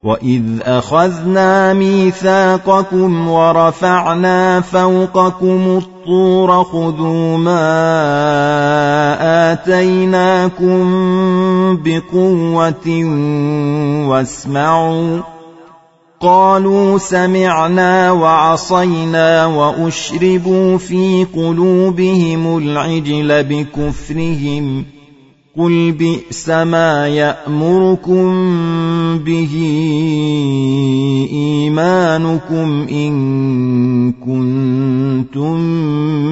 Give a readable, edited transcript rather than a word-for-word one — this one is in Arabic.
وَإِذْ أَخَذْنَا مِيثَاقَكُمْ وَرَفَعْنَا فَوْقَكُمُ الطُّورَ خُذُوا مَا آتَيْنَاكُمْ بِقُوَّةٍ وَاسْمَعُوا قَالُوا سَمِعْنَا وَعَصَيْنَا وَأُشْرِبُوا فِي قُلُوبِهِمُ الْعِجْلَ بِكُفْرِهِمْ قُلْ بِئْسَ مَا يَأْمُرُكُم بِهِ إِيمَانُكُمْ إِن كُنتُم